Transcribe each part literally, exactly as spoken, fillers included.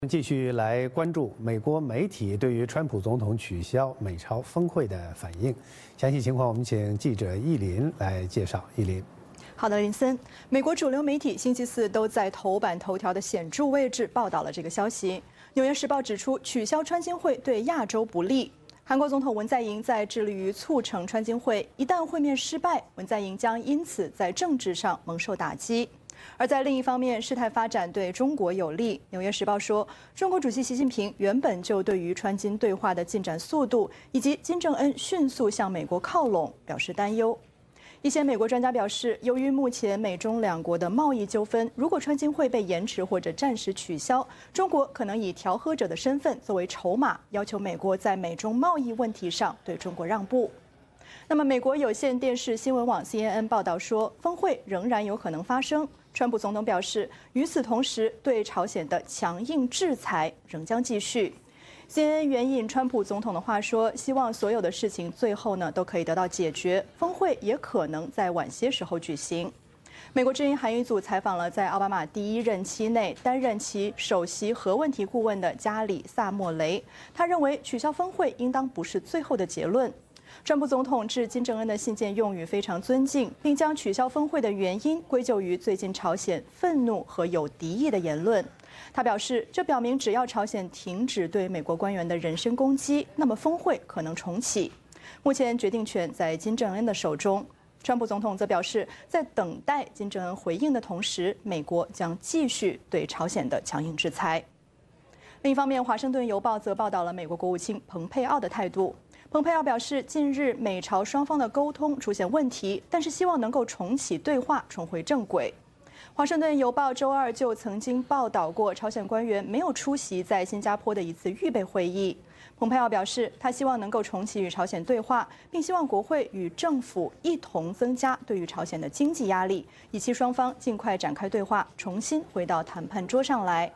继续来关注美国媒体对于川普总统取消美朝峰会的反应。详细情况，我们请记者易林来介绍。易林， 好的，林森。美国主流媒体星期四都在头版头条的显著位置报道了这个消息。《纽约时报》指出，取消川金会对亚洲不利。韩国总统文在寅在致力于促成川金会，一旦会面失败，文在寅将因此在政治上蒙受打击。 而在另一方面，事态发展对中国有利。《纽约时报》说，中国主席习近平原本就对于川金对话的进展速度以及金正恩迅速向美国靠拢表示担忧。一些美国专家表示，由于目前美中两国的贸易纠纷，如果川金会被延迟或者暂时取消，中国可能以调和者的身份作为筹码，要求美国在美中贸易问题上对中国让步。 那么，美国有线电视新闻网 C N N 报道说，峰会仍然有可能发生。川普总统表示，与此同时，对朝鲜的强硬制裁仍将继续。C N N 援引川普总统的话说，希望所有的事情最后呢都可以得到解决，峰会也可能在晚些时候举行。 美国之音韩语组采访了在奥巴马第一任期内担任其首席核问题顾问的加里·萨莫雷，他认为取消峰会应当不是最后的结论。 川普总统致金正恩的信件用语非常尊敬，并将取消峰会的原因归咎于最近朝鲜愤怒和有敌意的言论。他表示，这表明只要朝鲜停止对美国官员的人身攻击，那么峰会可能重启。目前决定权在金正恩的手中。川普总统则表示，在等待金正恩回应的同时，美国将继续对朝鲜的强硬制裁。另一方面，《华盛顿邮报》则报道了美国国务卿蓬佩奥的态度。 蓬佩奥表示，近日美朝双方的沟通出现问题，但是希望能够重启对话，重回正轨。华盛顿邮报周二就曾经报道过，朝鲜官员没有出席在新加坡的一次预备会议。蓬佩奥表示，他希望能够重启与朝鲜对话，并希望国会与政府一同增加对于朝鲜的经济压力，以期双方尽快展开对话，重新回到谈判桌上来。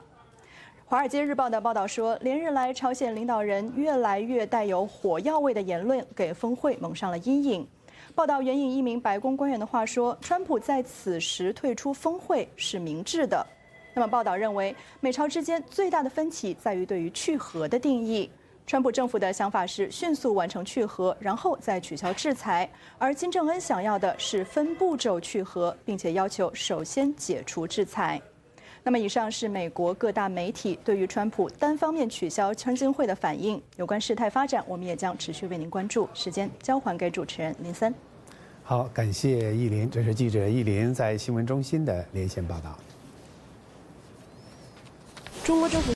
《华尔街日报》的报道说，连日来，朝鲜领导人越来越带有火药味的言论给峰会蒙上了阴影。报道援引一名白宫官员的话说，川普在此时退出峰会是明智的。那么，报道认为，美朝之间最大的分歧在于对于去核的定义。川普政府的想法是迅速完成去核，然后再取消制裁；而金正恩想要的是分步骤去核，并且要求首先解除制裁。 那么，以上是美国各大媒体对于川普单方面取消川金会的反应。有关事态发展，我们也将持续为您关注。时间交还给主持人林森。 好，感谢易林，这是记者易林在新闻中心的连线报道。 中国政府。